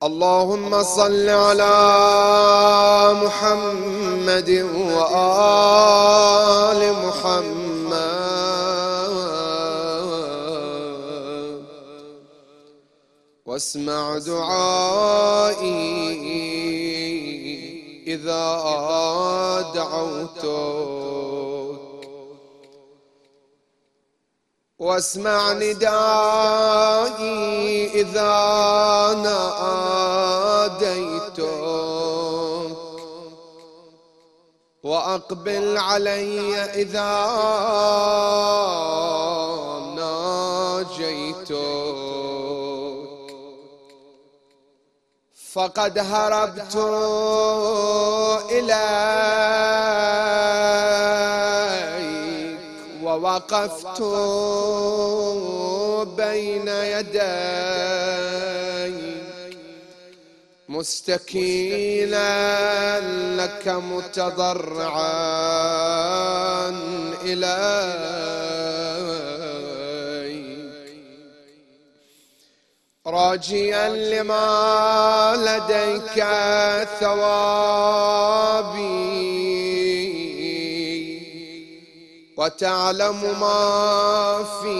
اللهم صل على محمد وآل محمد واسمع دعائي إذا دعوتك واسمع ندائي إذا ناديتك وأقبل علي إذا ناجيتك فقد هربت إليك ووقفت بين يديك مستكينا لك متضرعا إليك راجيا لما لديك ثوابي وتعلم ما في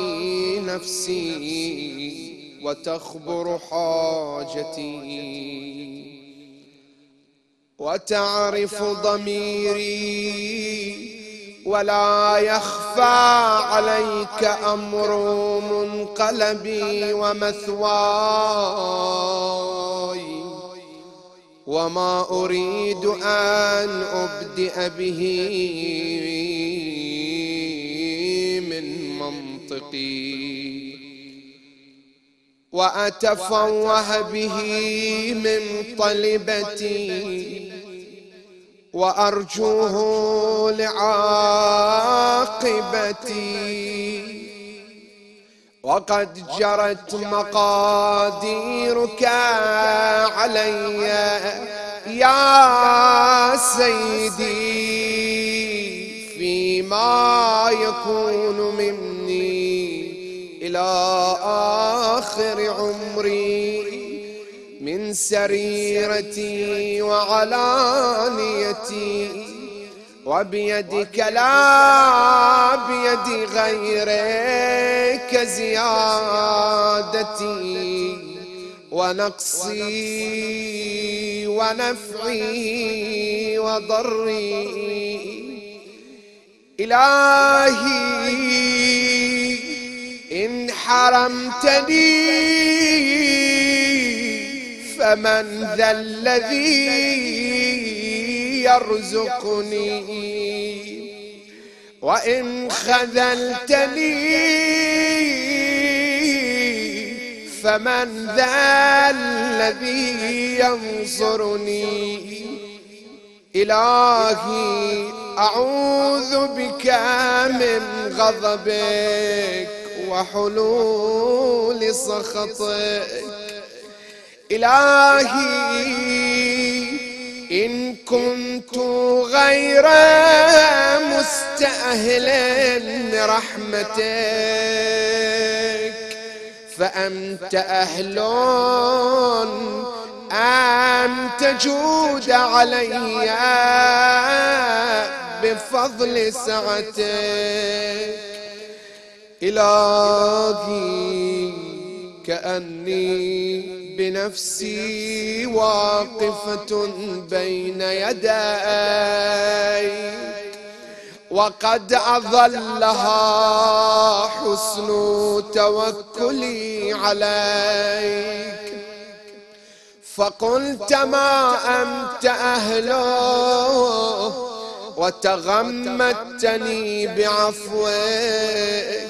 نفسي وتخبر حاجتي وتعرف ضميري ولا يخفى عليك أمر منقلبي ومثواي وما أريد أن أبدئ به من منطقي وأتفوه به من طلبتي وأرجوه لعاقبتي وقد جرت مقاديرك علي يا سيدي فيما يكون مني إلى آخر عمري من سريرتي وعلانيتي وبيدك لا بيد غيرك زيادتي ونقصي ونفعي وضري إلهي إن حرمتني فمن ذا الذي يرزقني وإن خذلتني فمن ذا الذي ينصرني إلهي أعوذ بك من غضبك وحلول سخطك إلهي إن كنت غير مستأهل رحمتك فأنت أهل أن تجود علي بفضل سعتك إلهي كأني بنفسي واقفة بين يديك وقد أظلها حسن توكلي عليك فقلت ما أنت أهله وتغمدتني بعفوك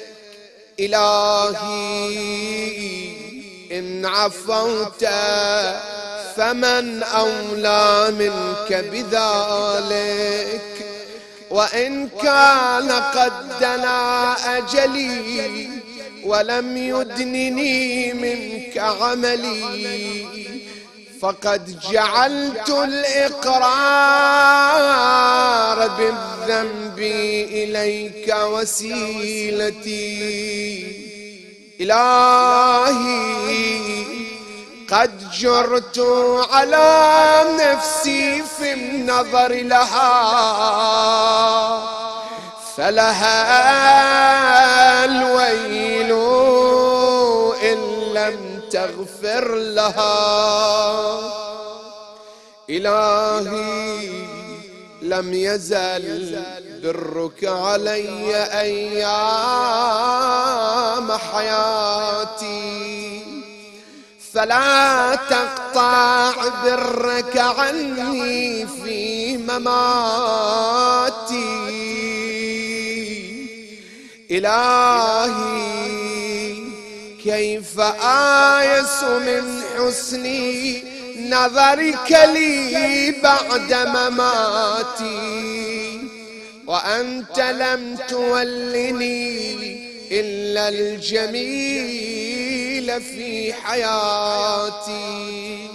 إلهي إن عفوت فمن أولى منك بذلك وإن كان قد دنا أجلي ولم يدنني منك عملي فقد جعلت الإقرار بالذنب إليك وسيلتي إلهي قد جرت على نفسي في النظر لها، فلها الويل إن لم تغفر لها. إلهي لم يزل برك علي أيام حياتي، فلا تقطع برك عني في مماتي. إلهي كيف آيس من حسن نظرك لي بعد مماتي، وأنت لم تولني إلا الجميل في حياتي.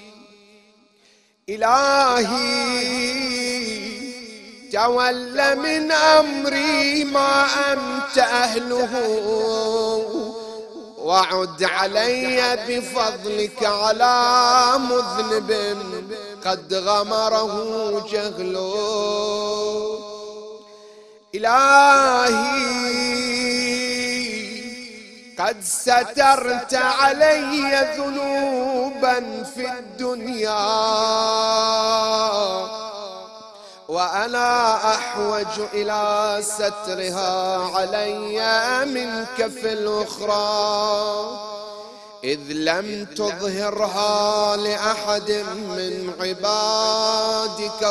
إلهي تول من أمري ما أنت أهله، وعد علي بفضلك على مذنب قد غمره جهله. إلهي قد سترت علي ذنوبا في الدنيا، وأنا أحوج إلى سترها علي منك في الأخرى، إذ لم تظهرها لأحد من عبادك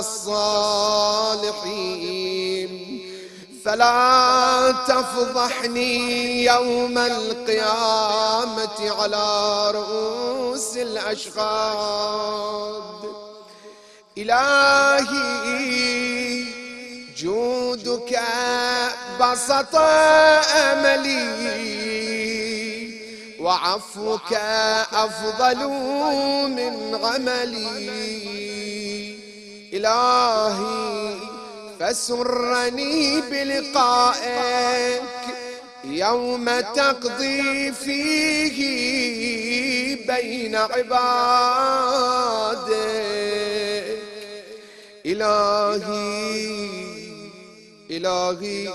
الصالحين، فلا تفضحني يوم القيامة على رؤوس الأشهاد. إلهي جودك بسط أملي، وعفوك أفضل من عملي. إلهي فسرني بلقائك يوم تقضي فيه بين عبادك. إلهي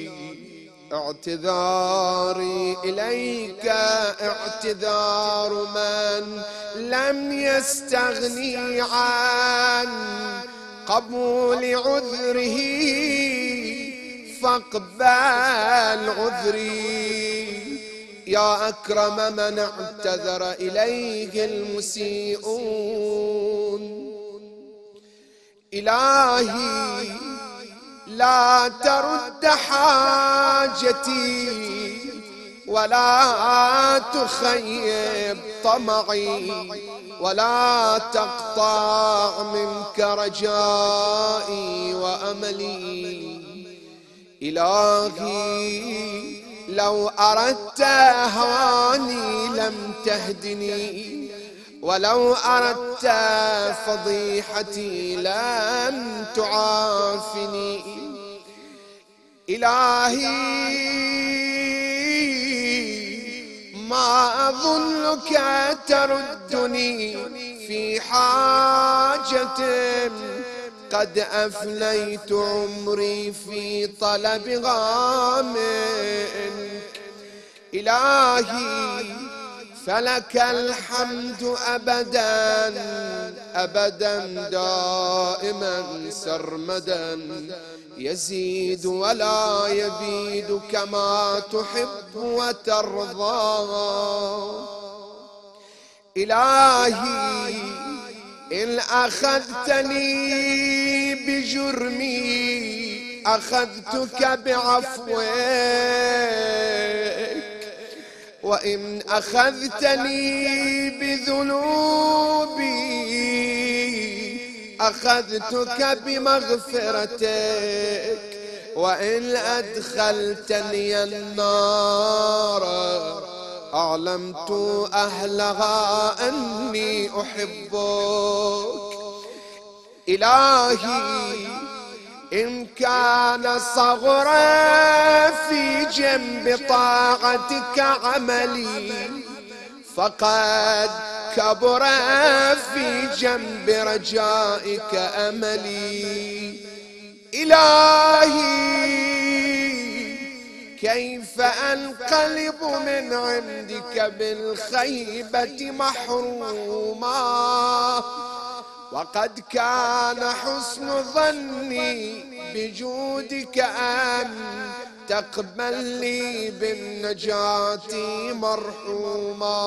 اعتذاري إليك اعتذار من لم يستغني عن قبول عذره، فاقبل عذري يا أكرم من اعتذر إليه المسيئون. إلهي لا ترد حاجتي ولا تخيب طمعي، ولا تقطع منك رجائي وأملي. إلهي لو أردت هواني لم تهدني، ولو أردت فضيحتي لم تعافني. إلهي ما أظنك تردني في حاجة قد أفنيت عمري في طلبها منك. إلهي فلك الحمد أبدا أبدا دائما سرمدا، يزيد ولا يبيد كما تحب وترضى. إلهي إن أخذتني بجرمي أخذتك بعفوك، وإن أخذتني بذنوبي أخذتك بمغفرتك، وإن أدخلتني النار أعلمت أهلها أني أحبك. إلهي إن كان صغرا في جنب طاعتك عملي، فقد كبر في جنب رجائك أملي. إلهي كيف أنقلب من عندك بالخيبة محروما، وقد كان حسن ظني بجودك أن تقبل لي بالنجاة مرحوما.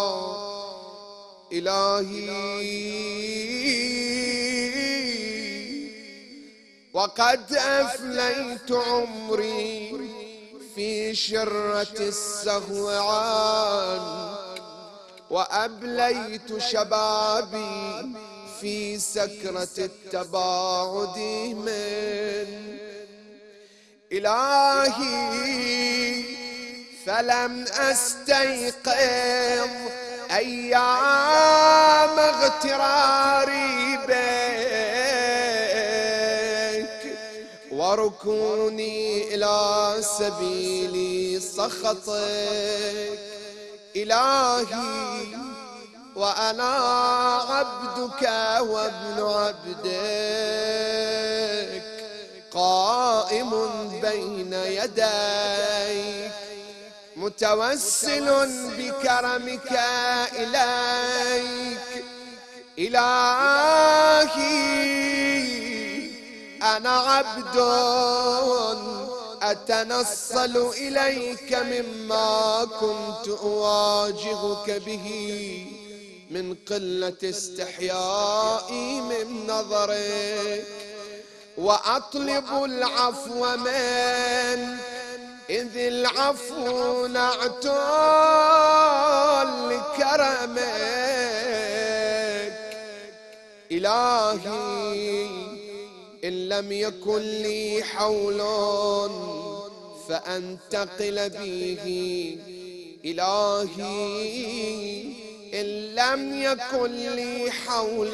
إلهي وقد أفليت عمري في شرة السهو عنك، وأبليت شبابي في سكرة التباعد من إلهي، فلم أستيقظ أيام اغتراري بك وركوني إلى سبيل سخطك. إلهي وأنا عبدك وابن عبدك قائم بين يديك متوسل بكرمك إليك. إلهي أنا عبد أتنصل إليك مما كنت أواجهك به من قلة استحيائي من نظرك، وأطلب العفو من إذ العفو نعت لكرمك. إلهي إن لم يكن لي حول فأنتقل به، إلهي إن لم يكن لي حول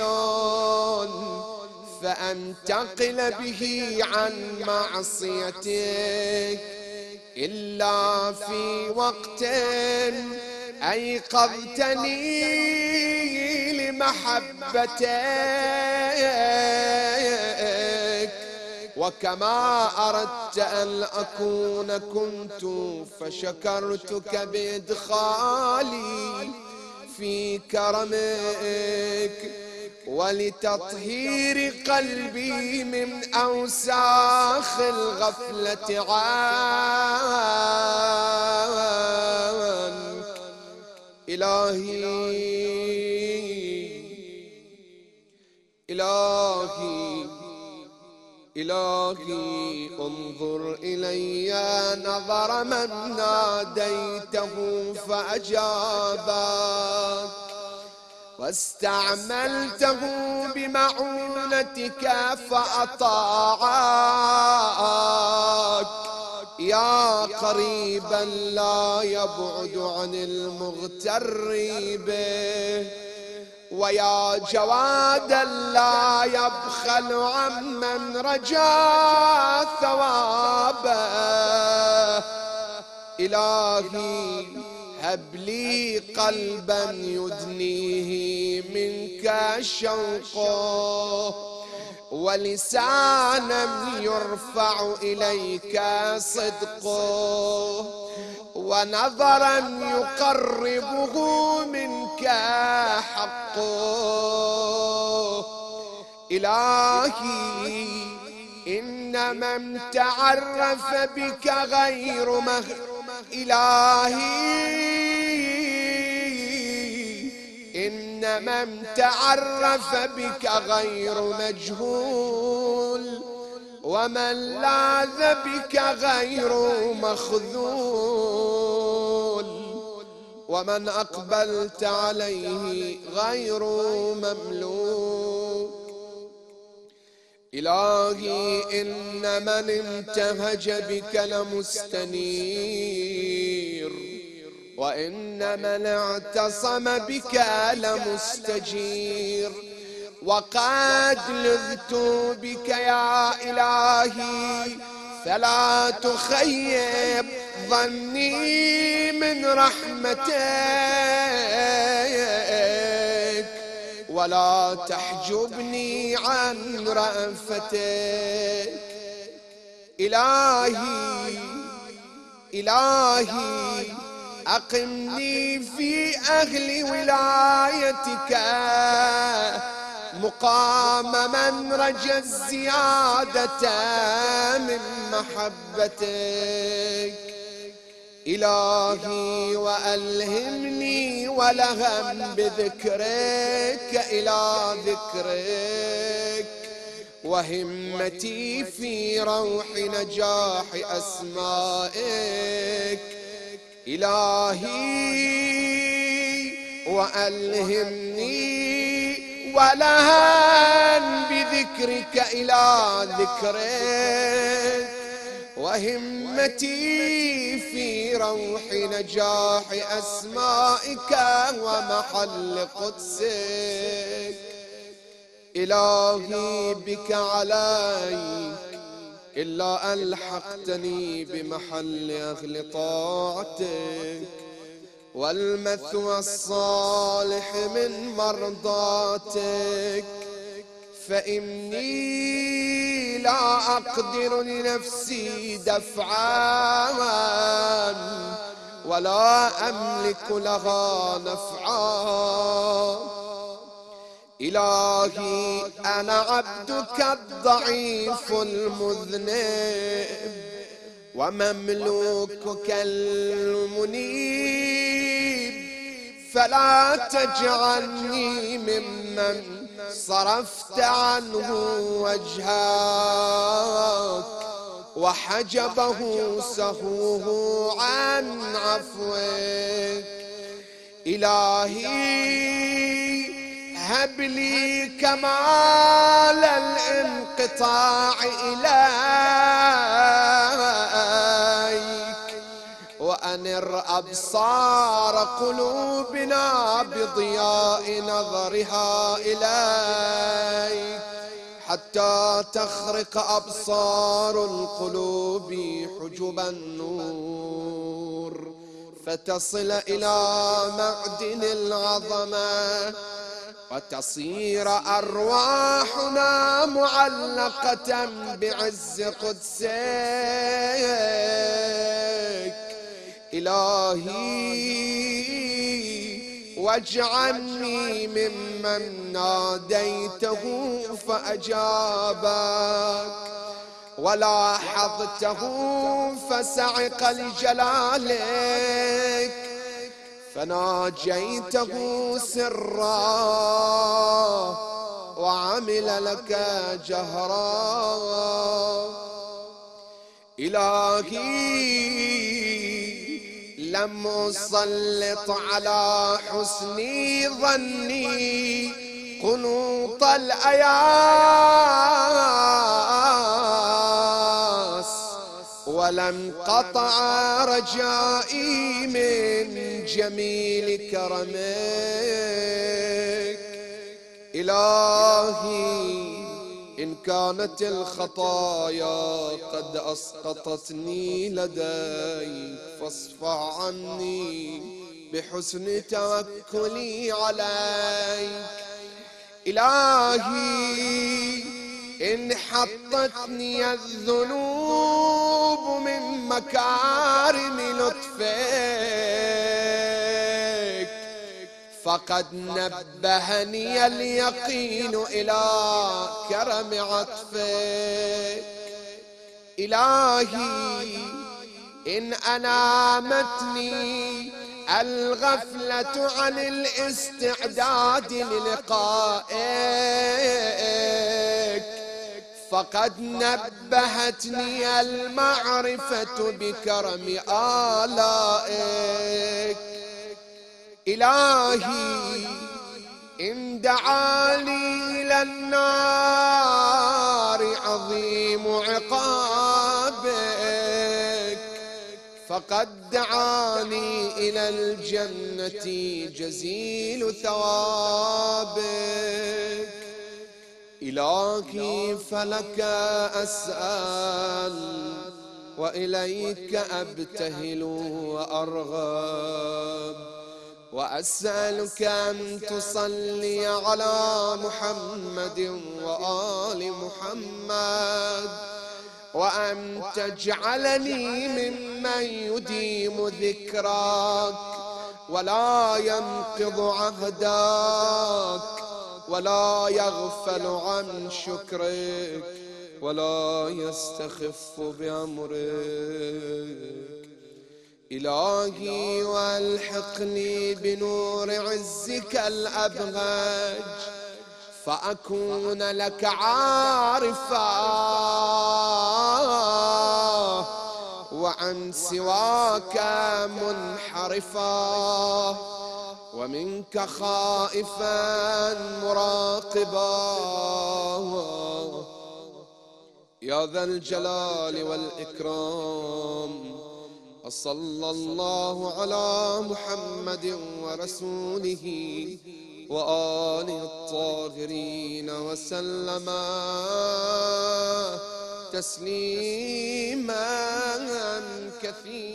فأنتقل به عن معصيتك، إلا في وقت أيقظتني لمحبتك، وكما أردت أن أكون كنت، فشكرتك بإدخالي في كرمك ولتطهير قلبي من أوساخ الغفلة عنك. إلهي انظر إلي نظر من ناديته فأجابك، واستعملته بمعونتك فأطاعك، يا قريبا لا يبعد عن المغتر به، ويا جوادا لا يبخل عمن رجا ثوابه. إلهي هب لي قلبا يدنيه منك شوقه، ولسانا يرفع إليك صدقه، ونظرا يقربه منك حقه. إلهي إن من تعرف بك غير إن من تعرف بك غير مجهول، ومن لاذ بك غير مخذول، ومن أقبلت عليه غير مملوك. إلهي إن من انتهج بك لمستنير، وإن من اعتصم بك لمستجير، وقد لذت بك يا إلهي فلا تخيب ظني من رحمتك. ولا تحجبني عن رأفتك. إلهي إلهي أقمني في أهل ولايتك مقام من رجا الزيادة من محبتك. إلهي وألهمني ولهم بذكرك إلى ذكرك، وهمتي في روح نجاح أسمائك. إلهي وألهمني ولهم بذكرك إلى ذكرك، وهمتي في روح نجاح أسمائك ومحل قدسك. إلهي بك علي إلا ألحقتني بمحل أهل طاعتك، والمثوى الصالح من مرضاتك. فإني لا أقدر لنفسي دفعا ولا أملك لها نفعا. إلهي أنا عبدك الضعيف المذنب ومملوكك المنيب، فلا تجعلني ممن صرفت عنه وجهك وحجبه سهوه عن عفوك. إلهي هب لي كمال الانقطاع إليك، وأنر أبصار قلوبنا بضياء نظرها إليك، حتى تخرق أبصار القلوب حجب النور، فتصل إلى معدن العظمة، وتصير أرواحنا معلقة بعز قدسك. إلهي واجعلني ممن ناديته فأجابك، ولاحظته فسعق لجلالك، فناجيته سرا وعمل لك جهرا. إلهي لم أسلط على حسن ظني قنوط الأياس، ولم قطع رجائي من جميل كرمك. إلهي إن كانت الخطايا قد أسقطتني لديك فاصفح عني بحسن توكلي عليك. إلهي إن حطتني الذنوب من مكارم لطفك فقد نبهني اليقين إلى كرم عطفك. إلهي إن أنامتني الغفلة عن الاستعداد للقائك فقد نبهتني المعرفة بكرم آلائك. إلهي إن دعاني إلى النار عظيم عقابك فقد دعاني إلى الجنة جزيل ثوابك. إلهي فلك أسأل وإليك أبتهل وأرغب، وأسألك أن تصلي على محمد وآل محمد، وأن تجعلني ممن يديم ذكرك ولا ينقض عهدك ولا يغفل عن شكرك ولا يستخف بأمرك. إلهي والحقني بنور عزك الأبهج، فأكون لك عارفا وعن سواك منحرفا، ومنك خائفا مراقبا، يا ذا الجلال والإكرام. وصلى الله على محمد ورسوله وآله الطاهرين وسلم تسليما كثيرا.